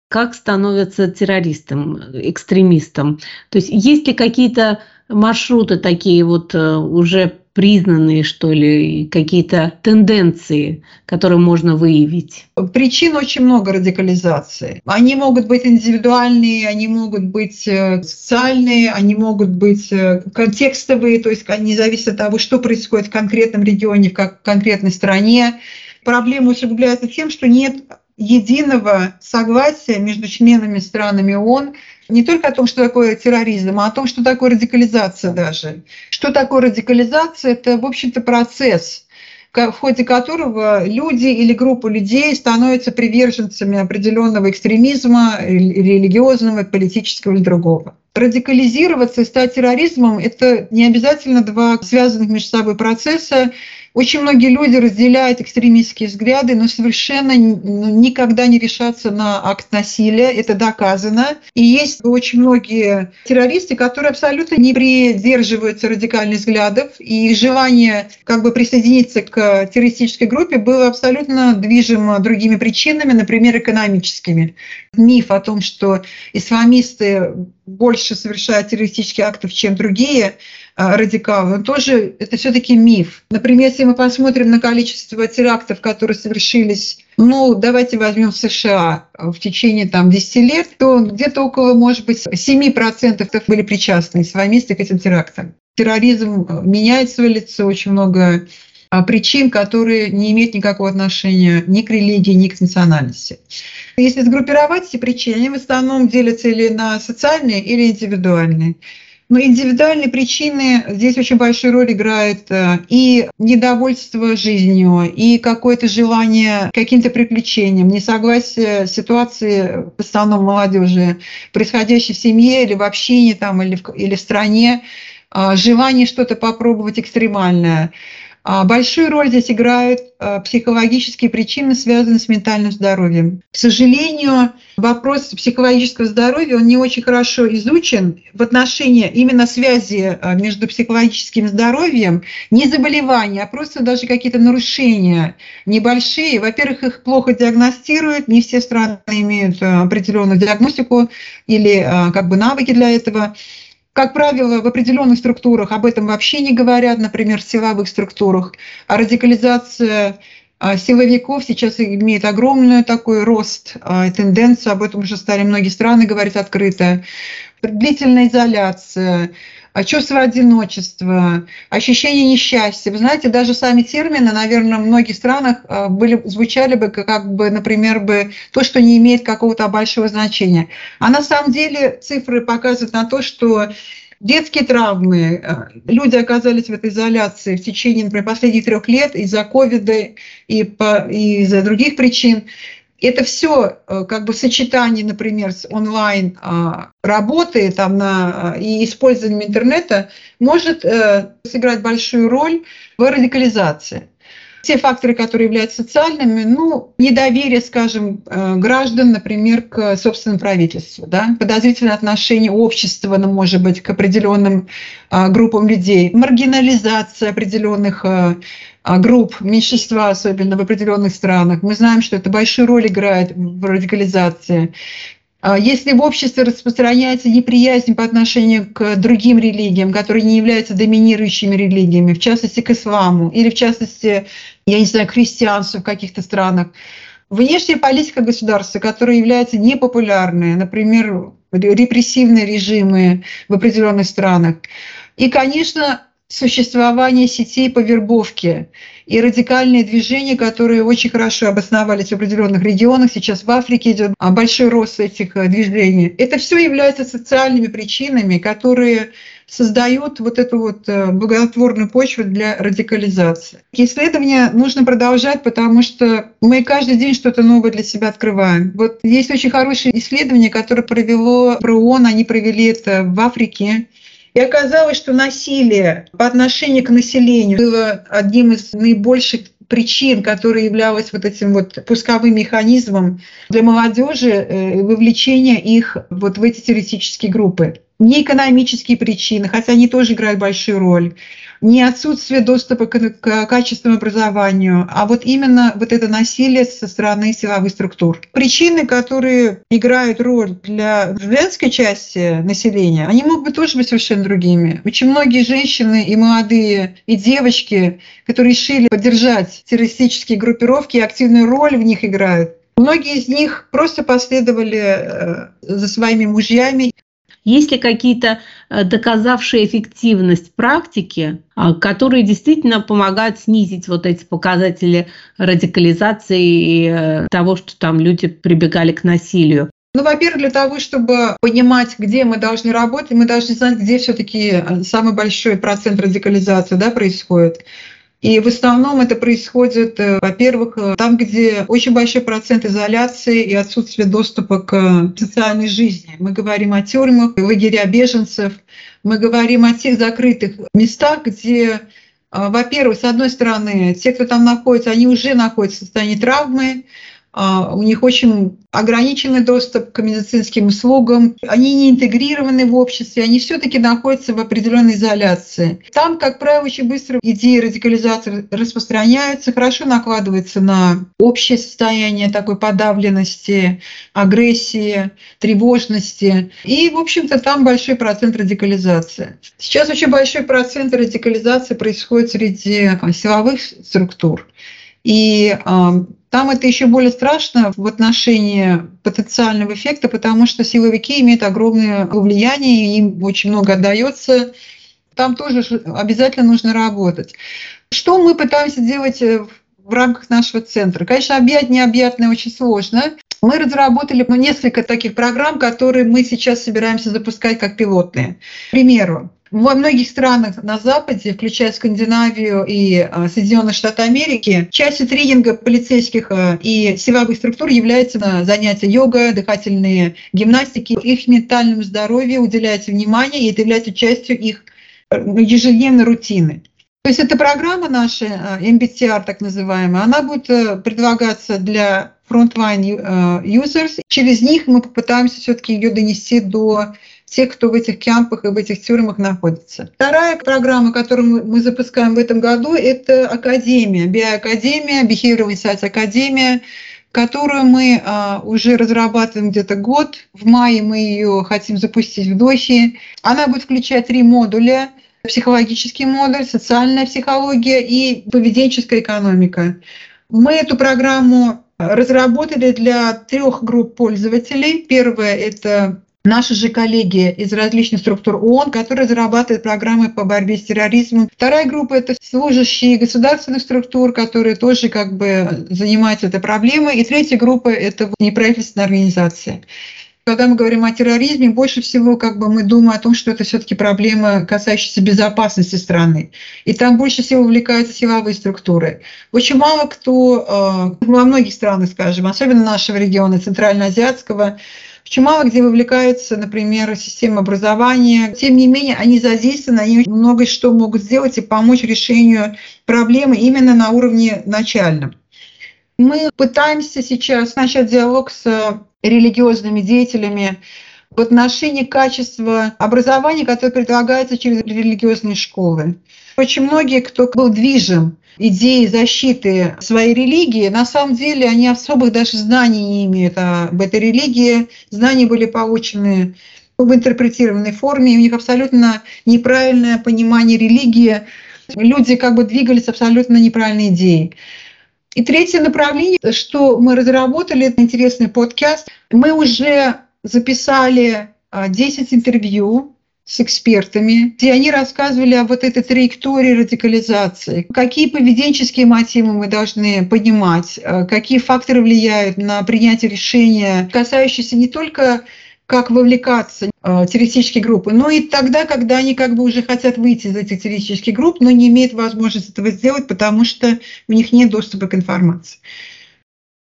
как становятся террористом, экстремистом? То есть есть ли какие-то маршруты такие вот уже признанные, что ли, какие-то тенденции, которые можно выявить? Причин очень много радикализации. Они могут быть индивидуальные, они могут быть социальные, они могут быть контекстовые, то есть они зависят от того, что происходит в конкретном регионе, в конкретной стране. Проблема усугубляется тем, что нет единого согласия между членами странами ООН не только о том, что такое терроризм, а о том, что такое радикализация даже. Что такое радикализация? Это, в общем-то, процесс, в ходе которого люди или группа людей становятся приверженцами определенного экстремизма, религиозного, политического или другого. Радикализироваться и стать терроризмом – это не обязательно два связанных между собой процесса. Очень многие люди разделяют экстремистские взгляды, но совершенно никогда не решатся на акт насилия, это доказано. И есть очень многие террористы, которые абсолютно не придерживаются радикальных взглядов, и желание присоединиться к террористической группе было абсолютно движимо другими причинами, например, экономическими. Миф о том, что исламисты больше совершают террористических актов, чем другие радикалы, он тоже это все-таки миф. Например, если мы посмотрим на количество терактов, которые совершились, давайте возьмем США в течение 10 лет, то где-то около, может быть, 7% были причастны исламисты к этим терактам. Терроризм меняет свое лицо, очень много причин, которые не имеют никакого отношения ни к религии, ни к национальности. Если сгруппировать эти причины, они в основном делятся или на социальные, или индивидуальные. Но индивидуальные причины здесь очень большую роль играют и недовольство жизнью, и какое-то желание к каким-то приключениям, несогласие с ситуацией, в основном молодежи, происходящей в семье или в общине или в стране, желание что-то попробовать экстремальное. Большую роль здесь играют психологические причины, связанные с ментальным здоровьем. К сожалению, вопрос психологического здоровья, он не очень хорошо изучен в отношении именно связи между психологическим здоровьем, не заболевания, а просто даже какие-то нарушения небольшие. Во-первых, их плохо диагностируют, не все страны имеют определенную диагностику или навыки для этого. Как правило, в определенных структурах об этом вообще не говорят, например, в силовых структурах. А радикализация силовиков сейчас имеет огромный такой рост, тенденцию, об этом уже стали многие страны говорить открыто. Длительная изоляция, чувство одиночества, ощущение несчастья. Вы знаете, даже сами термины, наверное, в многих странах звучали бы например, то, что не имеет какого-то большого значения. А на самом деле цифры показывают на то, что детские травмы, люди оказались в этой изоляции в течение, например, последних 3 лет из-за ковида и из-за других причин. Это все в сочетании, например, с онлайн работой и использованием интернета может сыграть большую роль в радикализации. Те факторы, которые являются социальными, недоверие, скажем, граждан, например, к собственному правительству, подозрительное отношение общества, может быть, к определенным группам людей, маргинализация определенных групп, меньшинства, особенно в определенных странах. Мы знаем, что это большую роль играет в радикализации. Если в обществе распространяется неприязнь по отношению к другим религиям, которые не являются доминирующими религиями, в частности к исламу, или в частности, к христианству в каких-то странах, внешняя политика государства, которая является непопулярной, например, репрессивные режимы в определенных странах, и, конечно, существование сетей по вербовке и радикальные движения, которые очень хорошо обосновались в определенных регионах. Сейчас в Африке идет большой рост этих движений. Это все является социальными причинами, которые создают эту благотворную почву для радикализации. Исследования нужно продолжать, потому что мы каждый день что-то новое для себя открываем. Есть очень хорошее исследование, которое провело ООН, они провели это в Африке. И оказалось, что насилие по отношению к населению было одним из наибольших причин, которая являлась этим пусковым механизмом для молодежи, вовлечения их в эти террористические группы. не экономические причины, хотя они тоже играют большую роль, не отсутствие доступа к качественному образованию, а вот именно вот это насилие со стороны силовых структур. Причины, которые играют роль для женской части населения, они могут быть тоже быть совершенно другими. Очень многие женщины и молодые, и девочки, которые решили поддержать террористические группировки, активную роль в них играют. Многие из них просто последовали за своими мужьями. Есть ли какие-то доказавшие эффективность практики, которые действительно помогают снизить вот эти показатели радикализации и того, что там люди прибегали к насилию? Ну, во-первых, для того, чтобы понимать, где мы должны работать, мы должны знать, где все-таки самый большой процент радикализации, да, происходит. И в основном это происходит, во-первых, там, где очень большой процент изоляции и отсутствие доступа к социальной жизни. Мы говорим о тюрьмах, лагеря беженцев, мы говорим о тех закрытых местах, где, во-первых, с одной стороны, те, кто там находится, они уже находятся в состоянии травмы, у них очень ограниченный доступ к медицинским услугам, они не интегрированы в обществе, они все-таки находятся в определенной изоляции. Там, как правило, очень быстро идеи радикализации распространяются, хорошо накладываются на общее состояние такой подавленности, агрессии, тревожности. И, в общем-то, там большой процент радикализации. Сейчас очень большой процент радикализации происходит среди силовых структур. И там это еще более страшно в отношении потенциального эффекта, потому что силовики имеют огромное влияние, и им очень много отдается. Там тоже обязательно нужно работать. Что мы пытаемся делать в рамках нашего центра? Конечно, объять необъятное очень сложно. Мы разработали несколько таких программ, которые мы сейчас собираемся запускать как пилотные. К примеру, во многих странах на Западе, включая Скандинавию и Соединенные Штаты Америки, частью тренинга полицейских и силовых структур является занятие йога, дыхательные гимнастики. Их ментальному здоровью уделяется внимание, и это является частью их ежедневной рутины. То есть эта программа наша, MBTR так называемая, она будет предлагаться для frontline users. Через них мы попытаемся все-таки ее донести до тех, кто в этих кемпах и в этих тюрьмах находится. Вторая программа, которую мы запускаем в этом году, это Академия, BI-академия, Behavioral Insights Академия, которую мы уже разрабатываем где-то год. В мае мы ее хотим запустить в Дохе. Она будет включать 3 модуля: психологический модуль, социальная психология и поведенческая экономика. Мы эту программу разработали для 3 групп пользователей. Первая — это наши же коллеги из различных структур ООН, которые разрабатывают программы по борьбе с терроризмом. Вторая группа — это служащие государственных структур, которые тоже занимаются этой проблемой. И третья группа — это неправительственные организации. Когда мы говорим о терроризме, больше всего мы думаем о том, что это все-таки проблема, касающаяся безопасности страны. И там больше всего увлекаются силовые структуры. Очень мало кто во многих странах, скажем, особенно нашего региона, центральноазиатского, очень мало где вовлекаются, например, система образования. Тем не менее, они задействованы, они много что могут сделать и помочь решению проблемы именно на уровне начальном. Мы пытаемся сейчас начать диалог с религиозными деятелями в отношении качества образования, которое предлагается через религиозные школы. Очень многие, кто был движим идеей защиты своей религии, на самом деле они особых даже знаний не имеют об этой религии. Знания были получены в интерпретированной форме, и у них абсолютно неправильное понимание религии. Люди двигались абсолютно неправильной идеей. И третье направление, что мы разработали, интересный подкаст. Мы уже записали 10 интервью с экспертами, где они рассказывали об этой траектории радикализации, какие поведенческие мотивы мы должны понимать, какие факторы влияют на принятие решения, касающиеся не только как вовлекаться в террористические группы, но и тогда, когда они уже хотят выйти из этих террористических групп, но не имеют возможности этого сделать, потому что у них нет доступа к информации.